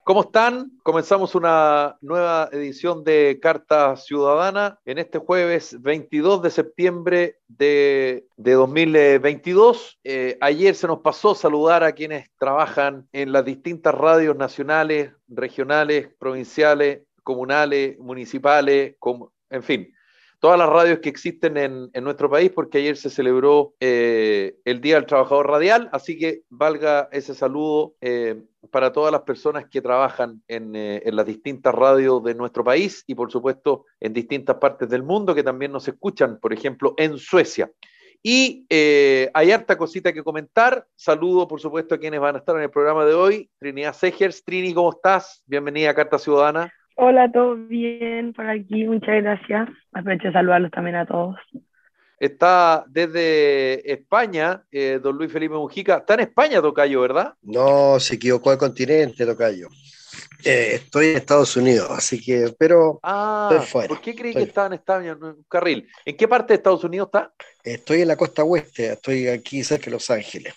¿Cómo están? Comenzamos una nueva edición de Carta Ciudadana en este jueves 22 de septiembre de 2022. Ayer se nos pasó saludar a quienes trabajan en las distintas radios nacionales, regionales, provinciales, comunales, municipales, en fin, todas las radios que existen en nuestro país, porque ayer se celebró el Día del Trabajador Radial, así que valga ese saludo para todas las personas que trabajan en las distintas radios de nuestro país y por supuesto en distintas partes del mundo que también nos escuchan, por ejemplo en Suecia. Y hay harta cosita que comentar. Saludo por supuesto a quienes van a estar en el programa de hoy. Trinidad Segers. Trini, ¿cómo estás? Bienvenida a Carta Ciudadana. Hola, ¿todo bien por aquí? Muchas gracias. Aprovecho de saludarlos también a todos. Está desde España, don Luis Felipe Mujica. Está en España, tocayo, ¿verdad? No, se equivocó el continente, tocayo. Estoy en Estados Unidos, así que, pero estoy fuera. ¿Por qué creí que estaba en España, en un carril? ¿En qué parte de Estados Unidos está? Estoy en la costa oeste, estoy aquí cerca de Los Ángeles.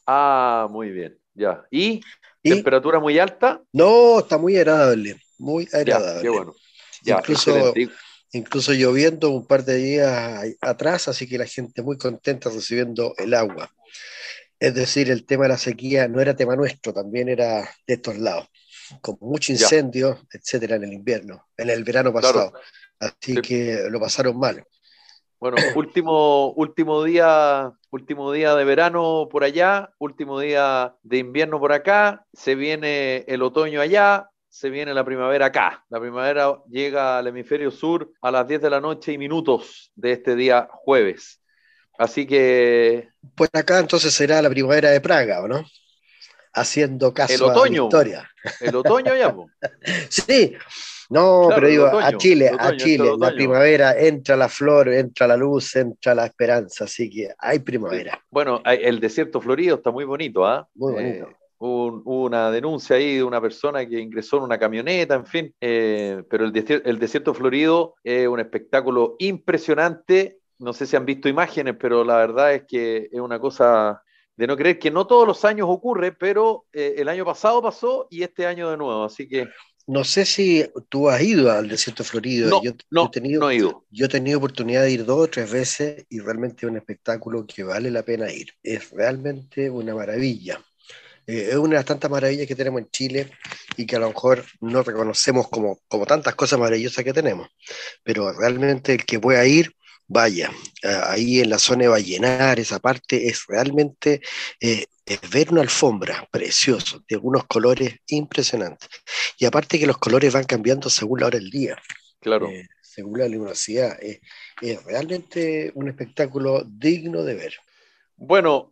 Muy bien, ya. ¿Y temperatura muy alta? No, está muy agradable, muy agradable. Ya, qué bueno. Ya, incluso lloviendo un par de días atrás, así que la gente muy contenta recibiendo el agua. Es decir, el tema de la sequía no era tema nuestro, también era de estos lados, con mucho incendio, etcétera, en el invierno, en el verano pasado. Claro. Así que lo pasaron mal. Bueno, último día de verano por allá, último día de invierno por acá, se viene el otoño allá, se viene la primavera acá. La primavera llega al hemisferio sur a las 10 de la noche y minutos de este día jueves. Así que... Pues acá entonces será la primavera de Praga, ¿o no? Haciendo caso a la historia. El otoño ya, po. Sí, no, claro, pero digo, otoño, a Chile, la primavera, entra la flor, entra la luz, entra la esperanza, así que hay primavera. Sí. Bueno, el desierto florido está muy bonito, ¿ah? Muy bonito. Hubo una denuncia ahí de una persona que ingresó en una camioneta, en fin, pero el desierto florido es un espectáculo impresionante. No sé si han visto imágenes, pero la verdad es que es una cosa de no creer, que no todos los años ocurre, pero el año pasado pasó y este año de nuevo, así que... No sé si tú has ido al desierto florido. No, no he ido. Yo he tenido oportunidad de ir 2 o 3 veces y realmente es un espectáculo que vale la pena ir. Es realmente una maravilla. Es una de las tantas maravillas que tenemos en Chile y que a lo mejor no reconocemos como tantas cosas maravillosas que tenemos. Pero realmente el que pueda ir, vaya. Ahí en la zona de Vallenar, esa parte es realmente... es ver una alfombra preciosa, de unos colores impresionantes. Y aparte que los colores van cambiando según la hora del día. Claro. Según la luminosidad. Es realmente un espectáculo digno de ver. Bueno,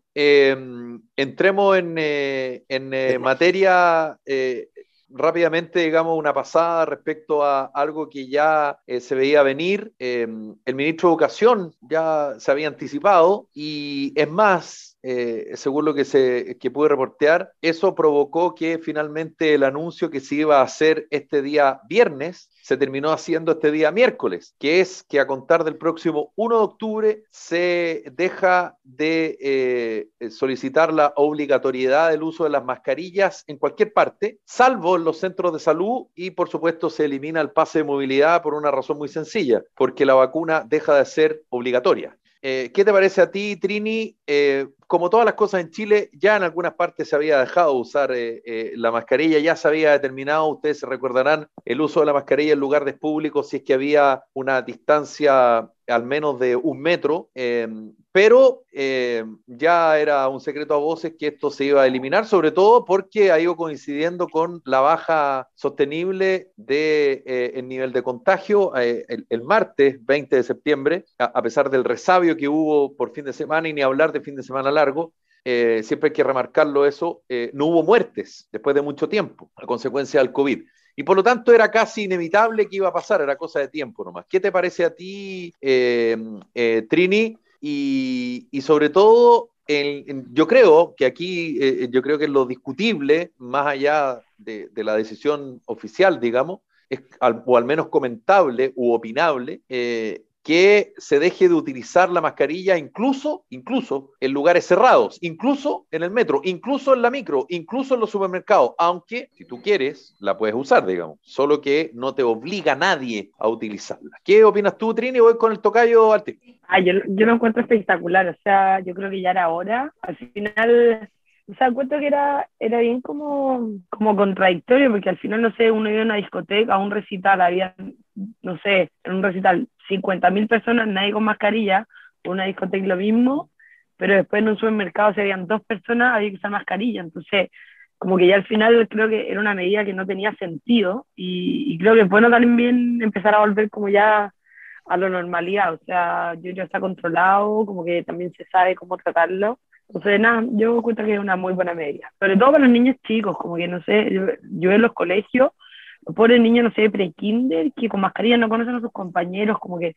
entremos en materia rápidamente, digamos, una pasada respecto a algo que ya se veía venir. El ministro de Educación ya se había anticipado y es más, según lo que pude reportear, eso provocó que finalmente el anuncio que se iba a hacer este día viernes se terminó haciendo este día miércoles, que es que a contar del próximo 1 de octubre se deja de solicitar la obligatoriedad del uso de las mascarillas en cualquier parte, salvo en los centros de salud, y por supuesto se elimina el pase de movilidad por una razón muy sencilla, porque la vacuna deja de ser obligatoria. ¿Qué te parece a ti, Trini? Como todas las cosas en Chile, ya en algunas partes se había dejado de usar la mascarilla, ya se había determinado, ustedes se recordarán, el uso de la mascarilla en lugares públicos si es que había una distancia al menos de 1 metro, pero ya era un secreto a voces que esto se iba a eliminar, sobre todo porque ha ido coincidiendo con la baja sostenible del nivel de contagio. El martes 20 de septiembre, a pesar del resabio que hubo por fin de semana, y ni hablar de fin de semana largo, siempre hay que remarcarlo eso, no hubo muertes después de mucho tiempo a consecuencia del COVID. Y por lo tanto era casi inevitable que iba a pasar, era cosa de tiempo nomás. ¿Qué te parece a ti, Trini? Y sobre todo, yo creo que aquí, yo creo que lo discutible, más allá de la decisión oficial, digamos, o al menos comentable u opinable, que se deje de utilizar la mascarilla incluso en lugares cerrados, incluso en el metro, incluso en la micro, incluso en los supermercados, aunque si tú quieres la puedes usar, digamos, solo que no te obliga a nadie a utilizarla. ¿Qué opinas tú, Trini? Voy con el tocayo al tiro. Yo lo encuentro espectacular, o sea, yo creo que ya era hora. Al final, o sea, encuentro que era bien como contradictorio, porque al final, no sé, uno iba a una discoteca, a un recital, había, no sé, en un recital 50.000 personas, nadie con mascarilla, una discoteca lo mismo, pero después en un supermercado se habían 2 personas, había que usar mascarilla, entonces como que ya al final creo que era una medida que no tenía sentido y creo que es bueno también empezar a volver como ya a la normalidad, o sea, yo ya está controlado, como que también se sabe cómo tratarlo. Entonces, nada, yo cuento que es una muy buena medida. Sobre todo para los niños chicos, como que no sé, yo en los colegios, los pobres niños, no sé, pre-kinder, que con mascarilla no conocen a sus compañeros, como que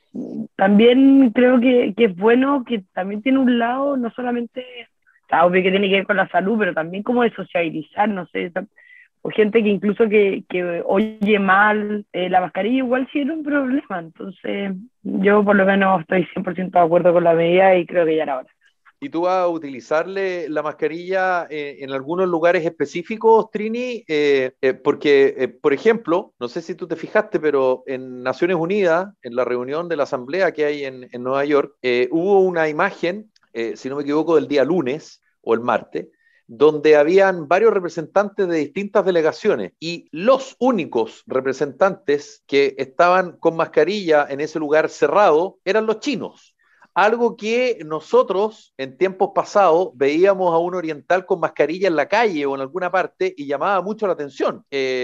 también creo que es bueno, que también tiene un lado, no solamente, o sea, obvio que tiene que ver con la salud, pero también como de sociabilizar, no sé, o gente que incluso que oye mal la mascarilla, igual sí era un problema. Entonces, yo por lo menos estoy 100% de acuerdo con la medida y creo que ya era hora. ¿Y tú vas a utilizarle la mascarilla en algunos lugares específicos, Trini? Porque, por ejemplo, no sé si tú te fijaste, pero en Naciones Unidas, en la reunión de la Asamblea que hay en Nueva York, hubo una imagen, si no me equivoco, del día lunes o el martes, donde habían varios representantes de distintas delegaciones y los únicos representantes que estaban con mascarilla en ese lugar cerrado eran los chinos. Algo que nosotros en tiempos pasados veíamos a un oriental con mascarilla en la calle o en alguna parte y llamaba mucho la atención.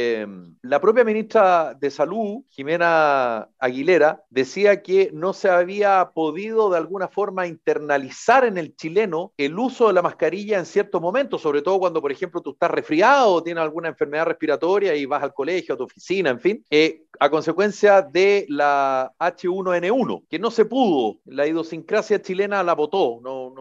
La propia ministra de Salud, Jimena Aguilera, decía que no se había podido de alguna forma internalizar en el chileno el uso de la mascarilla en ciertos momentos, sobre todo cuando, por ejemplo, tú estás resfriado o tienes alguna enfermedad respiratoria y vas al colegio, a tu oficina, en fin, a consecuencia de la H1N1, que no se pudo, la idiosincrasia chilena la botó,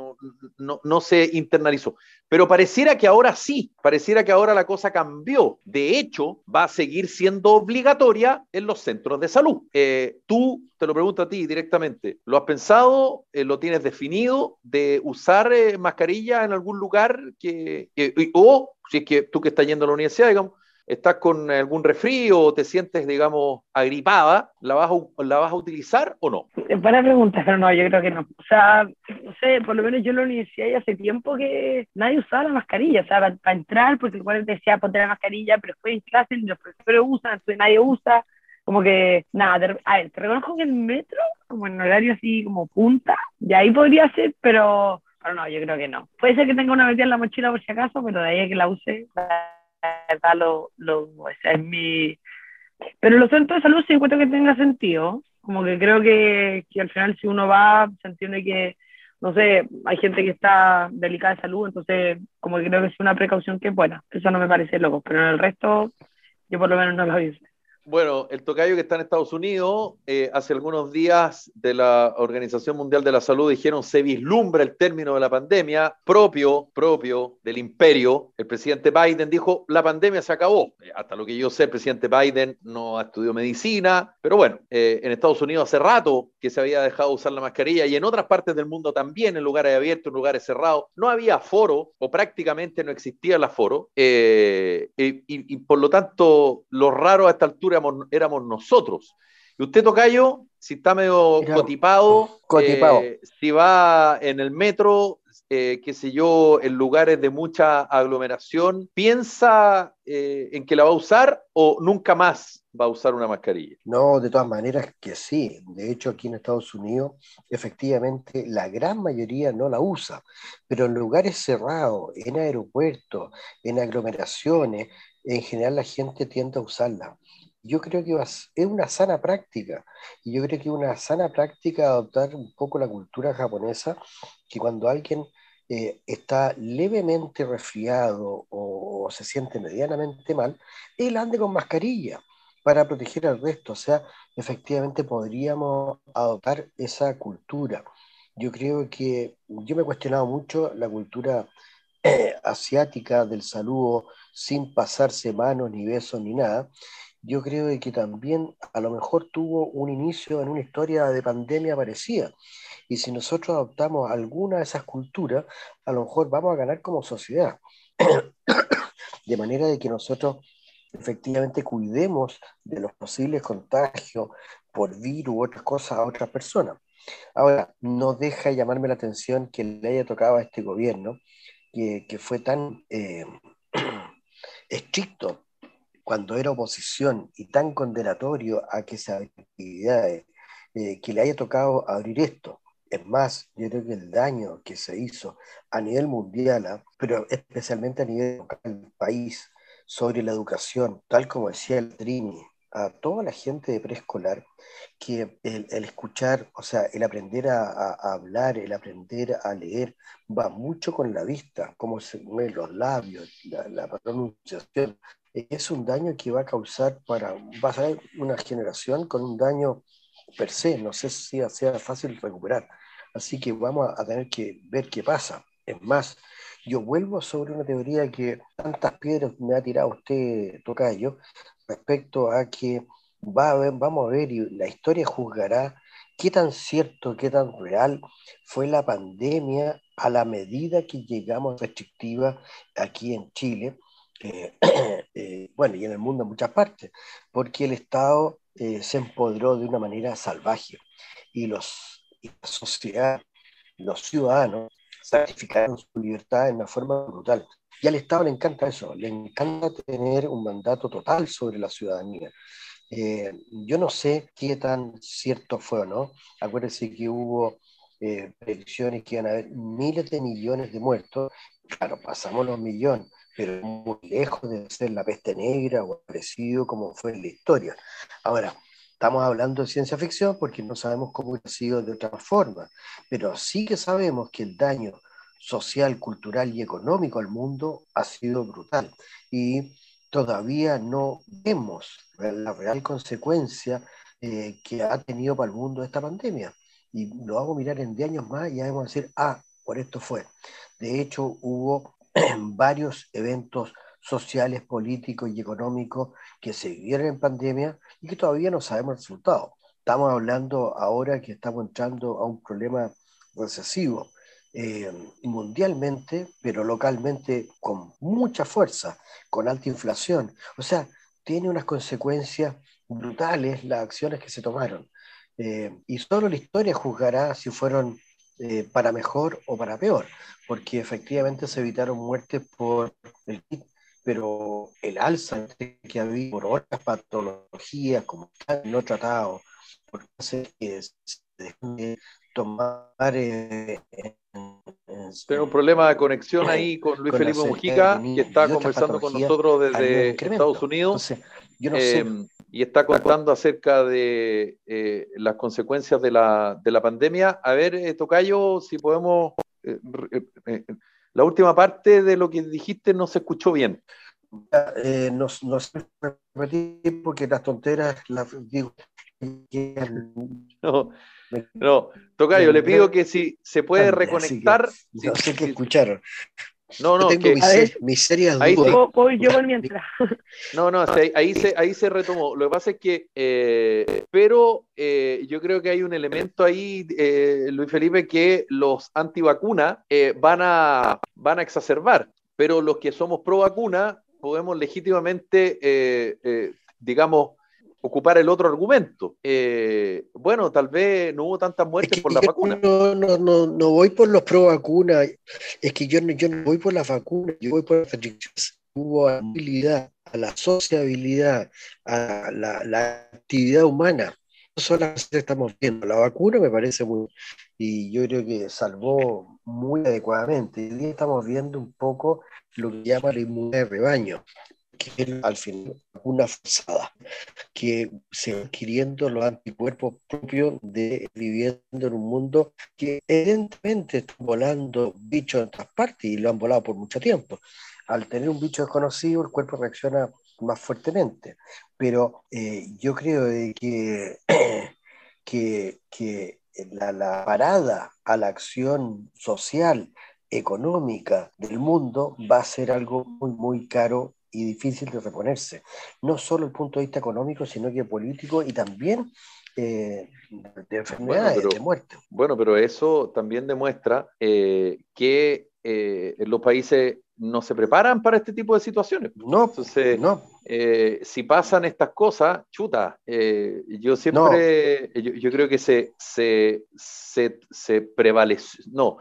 no se internalizó. Pero pareciera que ahora sí, pareciera que ahora la cosa cambió. De hecho, va a seguir siendo obligatoria en los centros de salud. Tú, te lo pregunto a ti directamente, ¿lo has pensado? ¿Lo tienes definido de usar mascarilla en algún lugar? O si es que tú que estás yendo a la universidad, digamos, estás con algún resfrío o te sientes, digamos, agripada, ¿la vas a utilizar o no? Buena pregunta, pero no, yo creo que no. O sea, no sé, por lo menos yo en la universidad ya hace tiempo que nadie usaba la mascarilla, o sea, para entrar, porque igual decía ponte la mascarilla, pero después en clase los profesores usan, entonces nadie usa, como que, nada, a ver, te reconozco que el metro, como en horario así como punta, y ahí podría ser, pero no, yo creo que no. Puede ser que tenga una metida en la mochila por si acaso, pero de ahí a que la use, la verdad, o sea, es mi... Pero los centros de salud sí encuentro que tenga sentido, como que creo que al final si uno va, se entiende que, no sé, hay gente que está delicada de salud, entonces como que creo que es una precaución que es buena, eso no me parece loco, pero en el resto yo por lo menos no lo hice. Bueno, el tocayo que está en Estados Unidos, hace algunos días de la Organización Mundial de la Salud dijeron se vislumbra el término de la pandemia propio del imperio. El presidente Biden dijo la pandemia se acabó. Hasta lo que yo sé, el presidente Biden no estudió medicina, pero bueno, en Estados Unidos hace rato que se había dejado de usar la mascarilla y en otras partes del mundo también, en lugares abiertos, en lugares cerrados, no había aforo o prácticamente no existía el aforo y por lo tanto lo raro a esta altura éramos nosotros. Y usted, tocayo, si está medio cotipado, si va en el metro, qué sé yo, en lugares de mucha aglomeración, ¿piensa en que la va a usar o nunca más va a usar una mascarilla? No, de todas maneras que sí. De hecho, aquí en Estados Unidos, efectivamente, la gran mayoría no la usa, pero en lugares cerrados, en aeropuertos, en aglomeraciones, en general la gente tiende a usarla. Yo creo que es una sana práctica, y yo creo que es una sana práctica adoptar un poco la cultura japonesa, que cuando alguien está levemente resfriado o se siente medianamente mal, él ande con mascarilla para proteger al resto. O sea, efectivamente podríamos adoptar esa cultura. Yo creo que yo me he cuestionado mucho la cultura asiática del saludo sin pasarse manos, ni besos, ni nada. yo creo de que también a lo mejor tuvo un inicio en una historia de pandemia parecida. Y si nosotros adoptamos alguna de esas culturas, a lo mejor vamos a ganar como sociedad. De manera de que nosotros efectivamente cuidemos de los posibles contagios por virus u otras cosas a otras personas. Ahora, no deja de llamarme la atención que le haya tocado a este gobierno, que fue tan estricto cuando era oposición y tan condenatorio a que esas actividades, que le haya tocado abrir esto. Es más, yo creo que el daño que se hizo a nivel mundial, pero especialmente a nivel local del país, sobre la educación, tal como decía el Trini, a toda la gente de preescolar, que el escuchar, o sea, el aprender a hablar, el aprender a leer, va mucho con la vista, cómo se mueven los labios, la pronunciación. Es un daño que va a causar va a ser una generación con un daño per se, no sé si sea fácil recuperar. Así que vamos a tener que ver qué pasa. Es más, yo vuelvo sobre una teoría que tantas piedras me ha tirado usted, Tocayo, respecto a que vamos a ver y la historia juzgará qué tan cierto, qué tan real fue la pandemia a la medida que llegamos restrictiva aquí en Chile, eh, bueno, y en el mundo en muchas partes, porque el Estado se empoderó de una manera salvaje y la sociedad, los ciudadanos, sacrificaron su libertad de una forma brutal. Y al Estado le encanta eso, le encanta tener un mandato total sobre la ciudadanía. Yo no sé qué tan cierto fue o no. Acuérdense que hubo predicciones que iban a haber miles de millones de muertos. Claro, pasamos los millones, pero muy lejos de ser la peste negra o parecido como fue en la historia. Ahora, estamos hablando de ciencia ficción porque no sabemos cómo hubiera sido de otra forma, pero sí que sabemos que el daño social, cultural y económico al mundo ha sido brutal. Y todavía no vemos la real consecuencia que ha tenido para el mundo esta pandemia. Y lo vamos a mirar en 10 años más y ya vamos a decir, por esto fue. De hecho, hubo varios eventos sociales, políticos y económicos que se vivieron en pandemia y que todavía no sabemos el resultado. Estamos hablando ahora que estamos entrando a un problema recesivo mundialmente, pero localmente con mucha fuerza, con alta inflación. O sea, tiene unas consecuencias brutales las acciones que se tomaron. Y solo la historia juzgará si fueron para mejor o para peor, porque efectivamente se evitaron muertes por el COVID, pero el alza que había por otras patologías como no tratado, por cosas que se dejan de tomar Tengo un problema de conexión ahí con Luis con la Felipe seriedad Mujica, que está y otras conversando con patologías nosotros ha habido un desde Estados incremento. Unidos, Entonces, yo no sé. y está contando acerca de las consecuencias de la pandemia. A ver, Tocayo, si podemos... la última parte de lo que dijiste no se escuchó bien. No sé repetir porque las tonteras las digo. No, no, Tocayo, le pido que si se puede Así que reconectar. no sé qué escucharon. No, Yo no, tengo que mis serias ahí sí. dudas. Voy yo por mientras. No, ahí se retomó. Lo que pasa es que, pero yo creo que hay un elemento ahí, Luis Felipe, que los antivacunas van a exacerbar, pero los que somos pro vacuna podemos legítimamente, digamos, ocupar el otro argumento. Bueno, tal vez no hubo tantas muertes por la vacuna. No voy por los pro vacunas, es que yo no voy por las vacunas, yo voy por las restricciones. Hubo habilidad, a la sociabilidad, a la actividad humana. Eso son las cosas que estamos viendo. La vacuna me parece muy, y yo creo que salvó muy adecuadamente. Hoy día estamos viendo un poco lo que llama la inmunidad de rebaño, que es al final una forzada, que se van adquiriendo los anticuerpos propios de viviendo en un mundo que evidentemente está volando bichos en todas partes y lo han volado por mucho tiempo. Al tener un bicho desconocido, el cuerpo reacciona más fuertemente. Pero yo creo de que la parada a la acción social, económica del mundo va a ser algo muy, muy caro y difícil de reponerse, no solo el punto de vista económico, sino que político y también de enfermedades, de muerte. Bueno, pero eso también demuestra que los países no se preparan para este tipo de situaciones. No, entonces, no. Si pasan estas cosas, chuta, yo siempre, yo creo que se prevalece, no,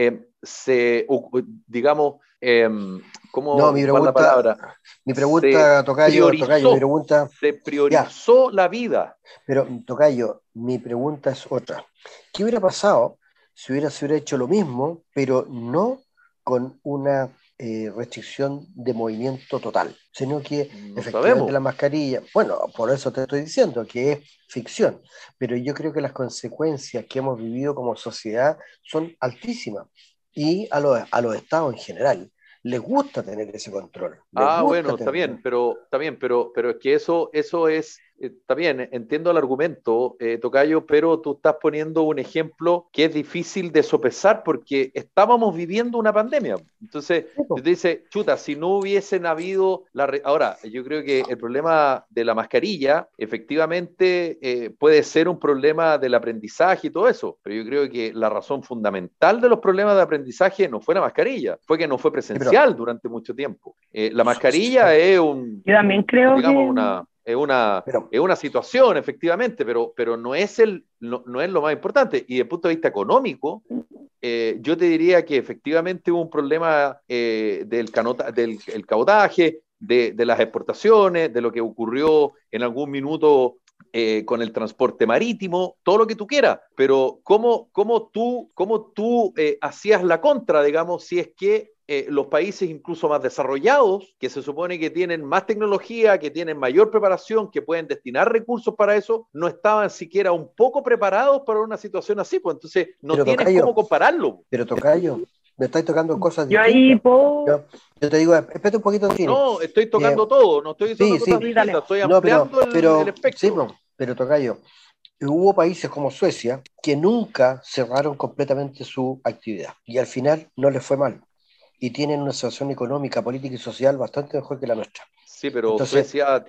digamos, ¿cómo no, mi va la palabra? Mi pregunta, Tocayo, mi pregunta... Se priorizó la vida. Pero, Tocayo, mi pregunta es otra. ¿Qué hubiera pasado si se hubiera hecho lo mismo, pero no con una restricción de movimiento total, sino que efectivamente la mascarilla, bueno, por eso te estoy diciendo que es ficción, pero yo creo que las consecuencias que hemos vivido como sociedad son altísimas y a los estados en general les gusta tener ese control. Bueno, está bien, pero es que eso es, está bien, entiendo el argumento, Tocayo, pero tú estás poniendo un ejemplo que es difícil de sopesar porque estábamos viviendo una pandemia. Entonces, te dice, chuta, si no hubiesen habido ahora, yo creo que el problema de la mascarilla, efectivamente, puede ser un problema del aprendizaje y todo eso, pero yo creo que la razón fundamental de los problemas de aprendizaje no fue la mascarilla, fue que no fue presencial durante mucho tiempo. La mascarilla es yo también creo digamos, es una situación, efectivamente, pero no es no es lo más importante. Y desde el punto de vista económico, yo te diría que efectivamente hubo un problema del caudaje, de las exportaciones, de lo que ocurrió en algún minuto con el transporte marítimo, todo lo que tú quieras, pero ¿cómo tú hacías la contra, digamos, si es que los países incluso más desarrollados, que se supone que tienen más tecnología, que tienen mayor preparación, que pueden destinar recursos para eso, no estaban siquiera un poco preparados para una situación así? Pues entonces no tienes cómo compararlo. Pero, Tocayo, me estáis tocando cosas distintas. Yo te digo, espérate un poquito, Trini. No, estoy tocando todo, no estoy diciendo cosas distintas, estoy ampliando el espectro. Sí, pero Tocayo, hubo países como Suecia que nunca cerraron completamente su actividad y al final no les fue mal. Y tienen una situación económica, política y social bastante mejor que la nuestra. Sí, pero Suecia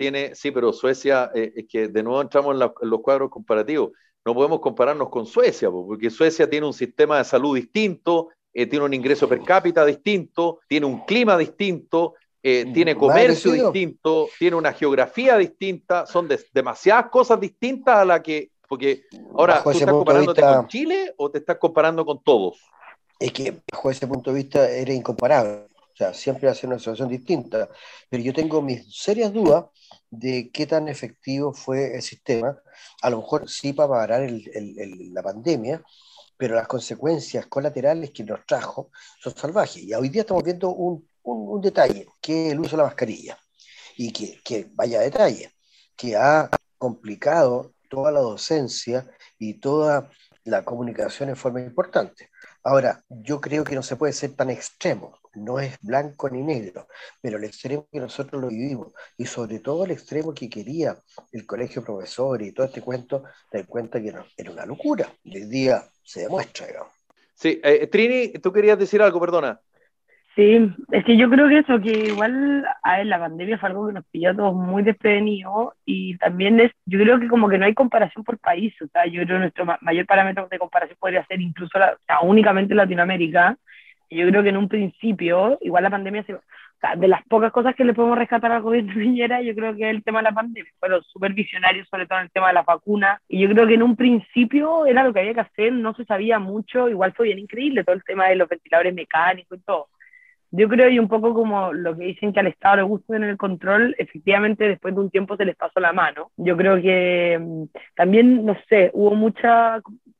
es que de nuevo entramos en los cuadros comparativos. No podemos compararnos con Suecia, porque Suecia tiene un sistema de salud distinto, tiene un ingreso per cápita distinto, tiene un clima distinto, tiene comercio distinto, tiene una geografía distinta, son demasiadas cosas distintas a la que... Porque ahora, ¿tú estás comparándote con Chile o te estás comparando con todos? Es que bajo ese punto de vista era incomparable, o sea, siempre hace una situación distinta, pero yo tengo mis serias dudas de qué tan efectivo fue el sistema, a lo mejor sí para parar la pandemia, pero las consecuencias colaterales que nos trajo son salvajes, y hoy día estamos viendo un detalle, que es el uso de la mascarilla, y que vaya detalle, que ha complicado toda la docencia y toda la comunicación en forma importante. Ahora, yo creo que no se puede ser tan extremo, no es blanco ni negro, pero el extremo que nosotros lo vivimos, y sobre todo el extremo que quería el colegio profesor y todo este cuento, te das cuenta que no, era una locura, y hoy día se demuestra, digamos. Sí, Trini, tú querías decir algo, perdona. Sí, es que yo creo que eso, que igual la pandemia fue algo que nos pilló a todos muy desprevenidos y también yo creo que como que no hay comparación por país, o sea, yo creo que nuestro mayor parámetro de comparación podría ser incluso únicamente Latinoamérica, y yo creo que en un principio, igual la pandemia, o sea, de las pocas cosas que le podemos rescatar al gobierno de Piñera, yo creo que es el tema de la pandemia, fueron súper visionarios, sobre todo en el tema de la vacuna, y yo creo que en un principio era lo que había que hacer, no se sabía mucho, igual fue bien increíble todo el tema de los ventiladores mecánicos y todo. Yo creo, y un poco como lo que dicen que al Estado le gusta tener el control, efectivamente después de un tiempo se les pasó la mano. Yo creo que también, no sé, hubo mucha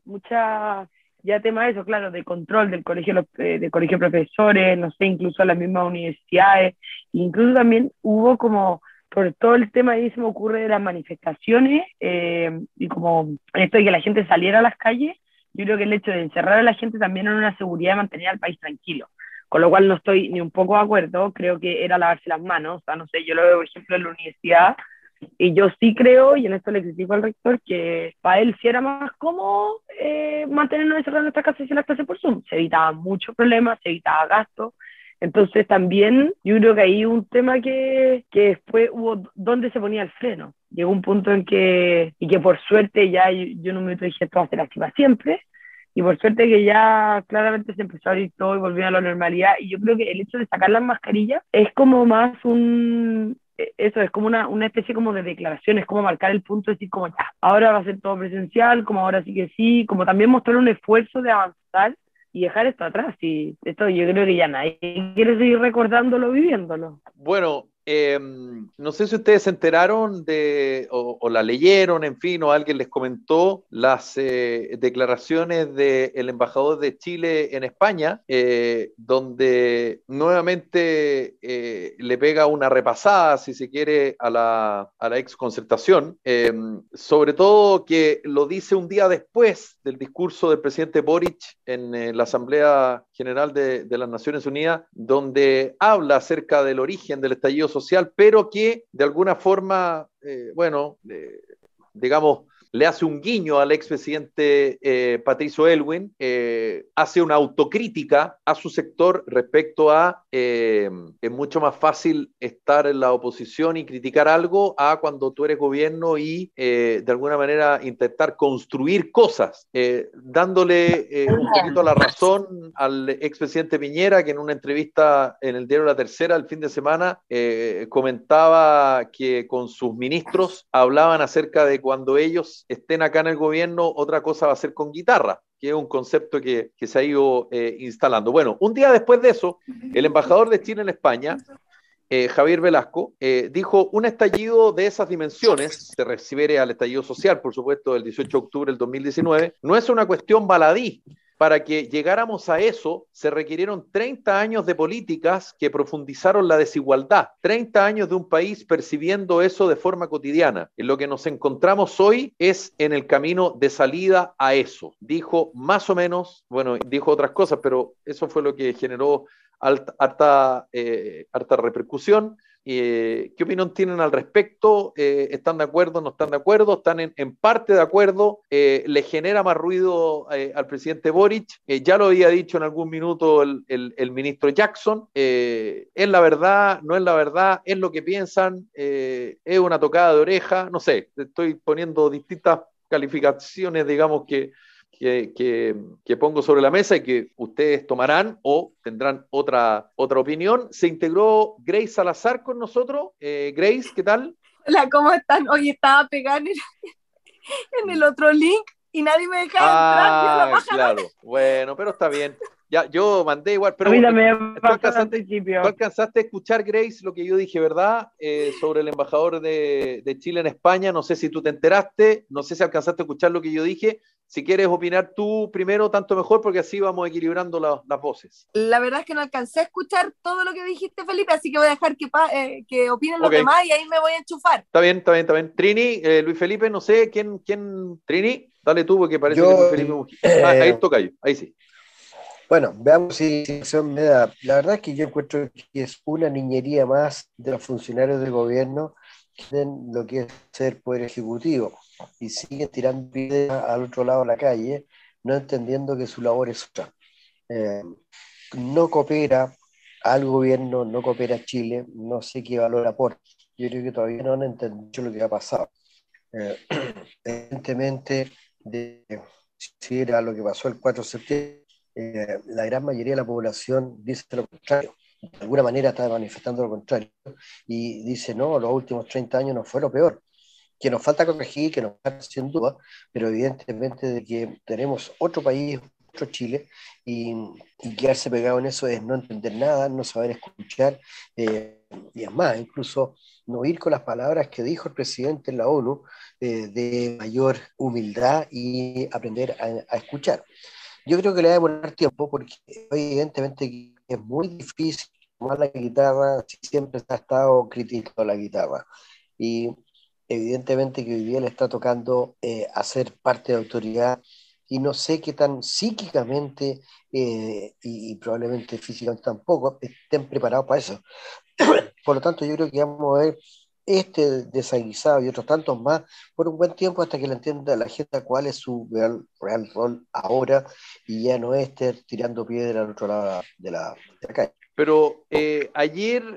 ya tema de eso, claro, de control del colegio de profesores, no sé, incluso las mismas universidades, incluso también hubo como, por todo el tema ahí se me ocurre de las manifestaciones, y como esto de que la gente saliera a las calles, yo creo que el hecho de encerrar a la gente también era una seguridad de mantener al país tranquilo. Con lo cual no estoy ni un poco de acuerdo, creo que era lavarse las manos, o sea, no sé, yo lo veo, por ejemplo, en la universidad, y yo sí creo, y en esto le critico al rector, que para él sí era más cómodo mantenernos encerrados en nuestras casas y hacer las clases por Zoom. Se evitaban muchos problemas, se evitaba gastos, Entonces también yo creo que ahí un tema que después hubo donde se ponía el freno. Llegó un punto en que, y que por suerte ya yo en un momento dije, esto va a ser así para siempre, y por suerte que ya claramente se empezó a abrir todo y volvió a la normalidad, y yo creo que el hecho de sacar las mascarillas es como más eso es como una especie como de declaración, es como marcar el punto, decir como ya, ahora va a ser todo presencial, como ahora sí que sí, como también mostrar un esfuerzo de avanzar y dejar esto atrás. Y esto yo creo que ya nadie quiere seguir recordándolo, viviéndolo. Bueno, no sé si ustedes se enteraron o la leyeron, en fin, o alguien les comentó las declaraciones del embajador de Chile en España, donde nuevamente le pega una repasada, si se quiere, a la ex concertación, sobre todo que lo dice un día después del discurso del presidente Boric en la Asamblea General de las Naciones Unidas, donde habla acerca del origen del estallido social, pero que de alguna forma, digamos, le hace un guiño al expresidente Patricio Aylwin, hace una autocrítica a su sector respecto a es mucho más fácil estar en la oposición y criticar algo a cuando tú eres gobierno y de alguna manera intentar construir cosas, dándole un poquito la razón al expresidente Piñera, que en una entrevista en el diario La Tercera el fin de semana comentaba que con sus ministros hablaban acerca de cuando ellos estén acá en el gobierno, otra cosa va a ser con guitarra, que es un concepto que se ha ido instalando. Bueno, un día después de eso, el embajador de Chile en España, Javier Velasco, dijo: un estallido de esas dimensiones, se refiere al estallido social, por supuesto, del 18 de octubre del 2019, no es una cuestión baladí. Para que llegáramos a eso, se requirieron 30 años de políticas que profundizaron la desigualdad, 30 años de un país percibiendo eso de forma cotidiana. En lo que nos encontramos hoy es en el camino de salida a eso. Dijo más o menos, bueno, dijo otras cosas, pero eso fue lo que generó harta repercusión. ¿Qué opinión tienen al respecto? ¿Están de acuerdo? ¿No están de acuerdo? ¿Están en parte de acuerdo? ¿Le genera más ruido al presidente Boric? Ya lo había dicho en algún minuto el ministro Jackson. ¿Es la verdad? ¿No es la verdad? ¿Es lo que piensan? ¿Es una tocada de oreja? No sé, estoy poniendo distintas calificaciones, digamos, que pongo sobre la mesa y que ustedes tomarán o tendrán otra opinión. Se integró Grace Salazar con nosotros. Grace, ¿qué tal? Hola, ¿cómo están? Hoy estaba pegada en el otro link y nadie me dejaba entrar. Claro. Bueno, pero está bien. Ya, yo mandé igual, pero a mí también ¿tú alcanzaste a escuchar, Grace, lo que yo dije, verdad? Sobre el embajador de Chile en España. No sé si tú te enteraste, no sé si alcanzaste a escuchar lo que yo dije. Si quieres opinar tú primero, tanto mejor, porque así vamos equilibrando las voces. La verdad es que no alcancé a escuchar todo lo que dijiste, Felipe, así que voy a dejar que opinen los demás y ahí me voy a enchufar. Está bien. Trini, Luis Felipe, no sé, ¿quién? Trini, dale tú, porque parece que Luis Felipe... ahí toca yo, ahí sí. Bueno, veamos si me da. La verdad es que yo encuentro que es una niñería más de los funcionarios del gobierno que tienen lo que es ser poder ejecutivo y siguen tirando piedras al otro lado de la calle, no entendiendo que su labor es otra. No coopera al gobierno, no coopera a Chile, no sé qué valor aporta. Yo creo que todavía no han entendido lo que ha pasado. Evidentemente, si era lo que pasó el 4 de septiembre, la gran mayoría de la población dice lo contrario, de alguna manera está manifestando lo contrario y dice: no, los últimos 30 años no fue lo peor, que nos falta corregir, que nos falta sin duda, pero evidentemente de que tenemos otro país, otro Chile, y quedarse pegado en eso es no entender nada, no saber escuchar, y es más, incluso no ir con las palabras que dijo el presidente en la ONU, de mayor humildad y aprender a escuchar. Yo creo que le va a demorar tiempo porque evidentemente es muy difícil tomar la guitarra si siempre se ha estado criticando la guitarra. Y evidentemente que hoy día le está tocando hacer parte de autoridad y no sé qué tan psíquicamente y probablemente físicamente tampoco estén preparados para eso. Por lo tanto, yo creo que vamos a ver este desaguisado y otros tantos más por un buen tiempo hasta que le entienda la gente cuál es su real rol ahora y ya no estar tirando piedra al otro lado de la calle. Pero ayer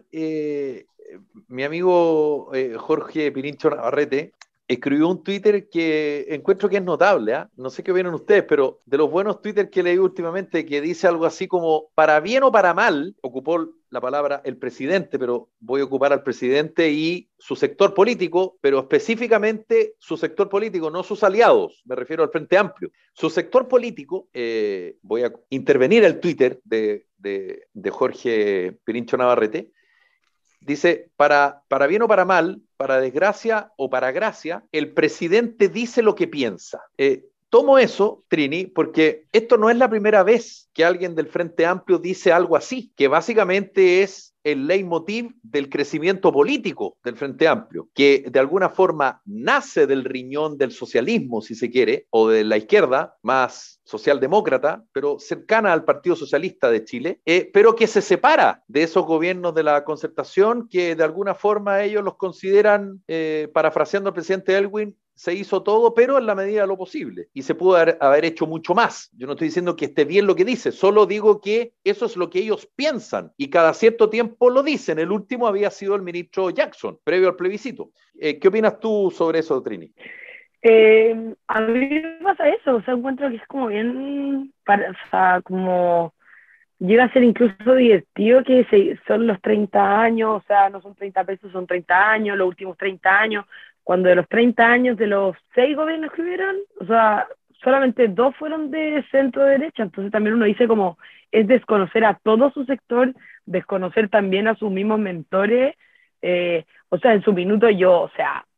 mi amigo Jorge Pirincho Navarrete escribió un Twitter que encuentro que es notable, ¿eh? No sé qué opinan ustedes, pero de los buenos Twitter que leí últimamente, que dice algo así como, para bien o para mal, ocupó la palabra el presidente, pero voy a ocupar al presidente y su sector político, pero específicamente su sector político, no sus aliados, me refiero al Frente Amplio. Su sector político, voy a intervenir el Twitter de Jorge Pirincho Navarrete, dice, para bien o para mal, para desgracia o para gracia, el presidente dice lo que piensa. Tomo eso, Trini, porque esto no es la primera vez que alguien del Frente Amplio dice algo así, que básicamente es el leitmotiv del crecimiento político del Frente Amplio, que de alguna forma nace del riñón del socialismo, si se quiere, o de la izquierda más socialdemócrata, pero cercana al Partido Socialista de Chile, pero que se separa de esos gobiernos de la concertación que de alguna forma ellos los consideran, parafraseando al presidente Elwin, se hizo todo, pero en la medida de lo posible. Y se pudo haber hecho mucho más. Yo no estoy diciendo que esté bien lo que dice, solo digo que eso es lo que ellos piensan. Y cada cierto tiempo lo dicen. El último había sido el ministro Jackson, previo al plebiscito. ¿Qué opinas tú sobre eso, Trini? A mí me pasa eso. O sea, encuentro que es como bien... o sea, como... Llega a ser incluso divertido que son los 30 años, o sea, no son 30 pesos, son 30 años, los últimos 30 años, cuando de los 30 años de los 6 gobiernos que hubieron, o sea, solamente 2 fueron de centro-derecha, entonces también uno dice como, es desconocer a todo su sector, desconocer también a sus mismos mentores, o sea, en su minuto yo,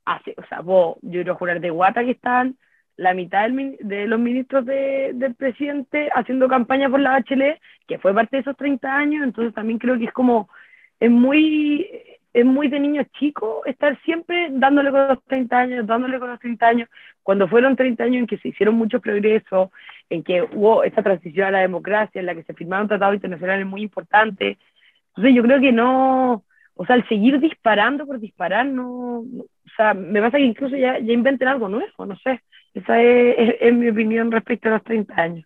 yo quiero jurar de guata que están la mitad de los ministros del presidente haciendo campaña por la Bachelet, que fue parte de esos 30 años, entonces también creo que es como, es muy de niño chico estar siempre dándole con los 30 años, cuando fueron 30 años en que se hicieron muchos progresos, en que hubo esta transición a la democracia, en la que se firmaron tratados internacionales muy importantes. Entonces yo creo que no, o sea, el seguir disparando por disparar, no, o sea, me pasa que incluso ya inventen algo nuevo, no sé. Esa es mi opinión respecto a los 30 años.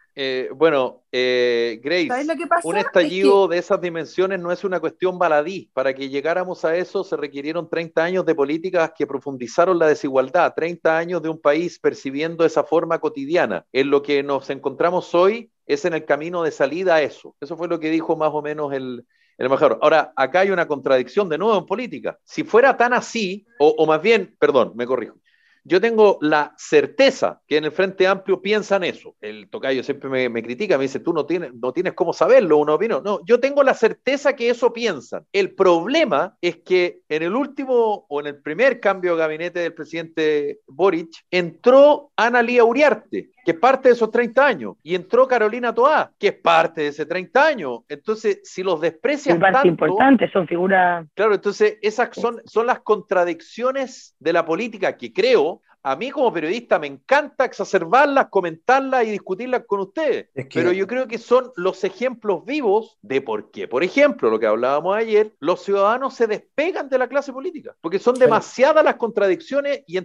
Grace, ¿Sabes lo que pasa? un estallido de esas dimensiones no es una cuestión baladí. Para que llegáramos a eso se requirieron 30 años de políticas que profundizaron la desigualdad, 30 años de un país percibiendo esa forma cotidiana. En lo que nos encontramos hoy es en el camino de salida a eso. Eso fue lo que dijo más o menos el embajador. Ahora, acá hay una contradicción de nuevo en política. Si fuera tan así, o más bien, perdón, me corrijo, yo tengo la certeza que en el Frente Amplio piensan eso. El tocayo siempre me critica, me dice, tú no tienes cómo saberlo, una opinión. No, yo tengo la certeza que eso piensan. El problema es que en el último o en el primer cambio de gabinete del presidente Boric entró Ana Lía Uriarte, que es parte de esos 30 años, y entró Carolina Toá, que es parte de ese 30 años. Entonces, si los desprecias tanto... importante, son figuras... Claro, entonces esas son las contradicciones de la política que creo, a mí como periodista me encanta exacerbarlas, comentarlas y discutirlas con ustedes, pero yo creo que son los ejemplos vivos de por qué, por ejemplo, lo que hablábamos ayer, los ciudadanos se despegan de la clase política, porque son demasiadas las contradicciones y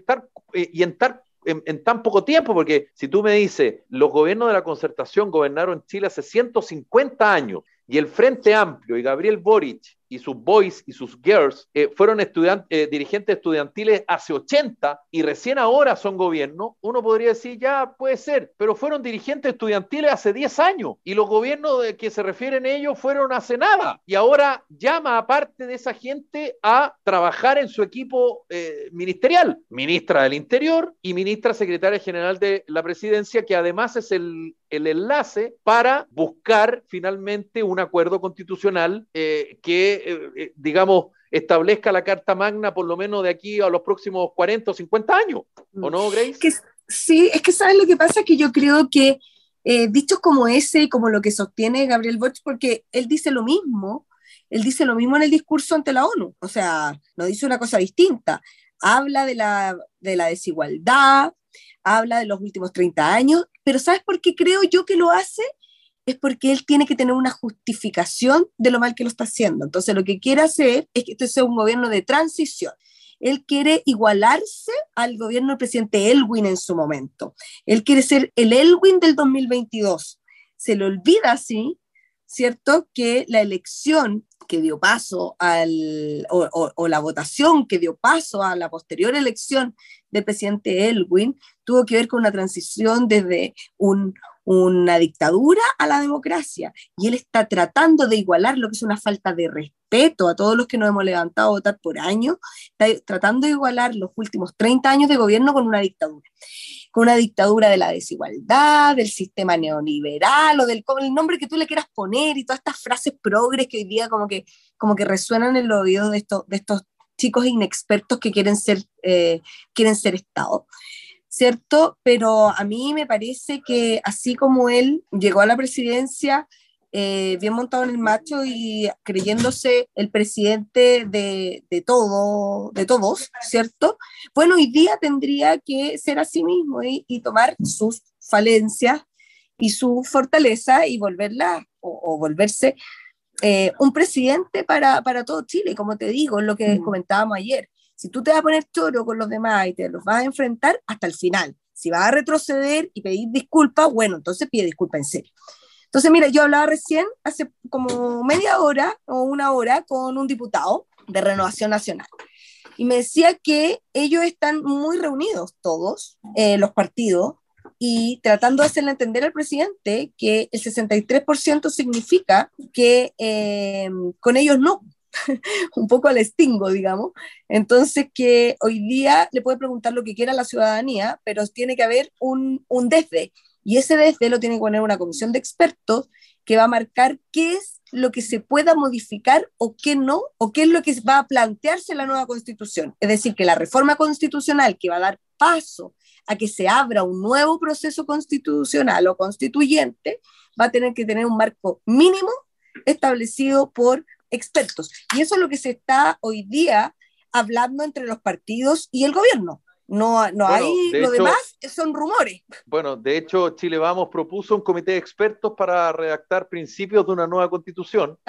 en tan poco tiempo, porque si tú me dices, los gobiernos de la concertación gobernaron Chile hace 150 años, y el Frente Amplio y Gabriel Boric y sus boys y sus girls fueron dirigentes estudiantiles hace 80 y recién ahora son gobierno, uno podría decir, ya puede ser, pero fueron dirigentes estudiantiles hace 10 años y los gobiernos de que se refieren ellos fueron hace nada y ahora llama a parte de esa gente a trabajar en su equipo ministerial, ministra del Interior y ministra secretaria general de la Presidencia, que además es el enlace para buscar finalmente un acuerdo constitucional que digamos, establezca la Carta Magna por lo menos de aquí a los próximos 40 o 50 años, ¿o no, Grace? Sí, es que ¿sabes lo que pasa? Que yo creo que dichos como ese, como lo que sostiene Gabriel Boric, porque él dice lo mismo en el discurso ante la ONU, o sea, no dice una cosa distinta, habla de la desigualdad, habla de los últimos 30 años, pero ¿sabes por qué creo yo que lo hace? Es porque él tiene que tener una justificación de lo mal que lo está haciendo. Entonces lo que quiere hacer es que este sea un gobierno de transición. Él quiere igualarse al gobierno del presidente Elwin en su momento. Él quiere ser el Elwin del 2022. Se le olvida así, ¿cierto? Que la elección que dio paso o la votación que dio paso a la posterior elección del presidente Elwin tuvo que ver con una transición desde una dictadura a la democracia, y él está tratando de igualar lo que es una falta de respeto a todos los que nos hemos levantado a votar por años, está tratando de igualar los últimos 30 años de gobierno con una dictadura de la desigualdad, del sistema neoliberal, o con el nombre que tú le quieras poner, y todas estas frases progres que hoy día como que resuenan en los oídos de estos chicos inexpertos que quieren ser Estado, ¿cierto? Pero a mí me parece que así como él llegó a la presidencia bien montado en el macho y creyéndose el presidente de todos, ¿cierto? Bueno, hoy día tendría que ser así mismo y tomar sus falencias y su fortaleza y volverse un presidente para todo Chile. Como te digo, es lo que comentábamos ayer. Si tú te vas a poner choro con los demás y te los vas a enfrentar hasta el final, si vas a retroceder y pedir disculpas, bueno, entonces pide disculpas en serio. Entonces, mira, yo hablaba recién, hace como media hora o una hora, con un diputado de Renovación Nacional. Y me decía que ellos están muy reunidos todos, los partidos, y tratando de hacerle entender al presidente que el 63% significa que con ellos no, un poco al extingo, digamos. Entonces, que hoy día le puede preguntar lo que quiera a la ciudadanía, pero tiene que haber un desde. Y ese desde lo tiene que poner una comisión de expertos que va a marcar qué es lo que se pueda modificar o qué no, o qué es lo que va a plantearse en la nueva constitución. Es decir, que la reforma constitucional que va a dar paso a que se abra un nuevo proceso constitucional o constituyente va a tener que tener un marco mínimo establecido por expertos. Y eso es lo que se está hoy día hablando entre los partidos y el gobierno. No hay, lo demás son rumores. Bueno, de hecho, Chile Vamos propuso un comité de expertos para redactar principios de una nueva constitución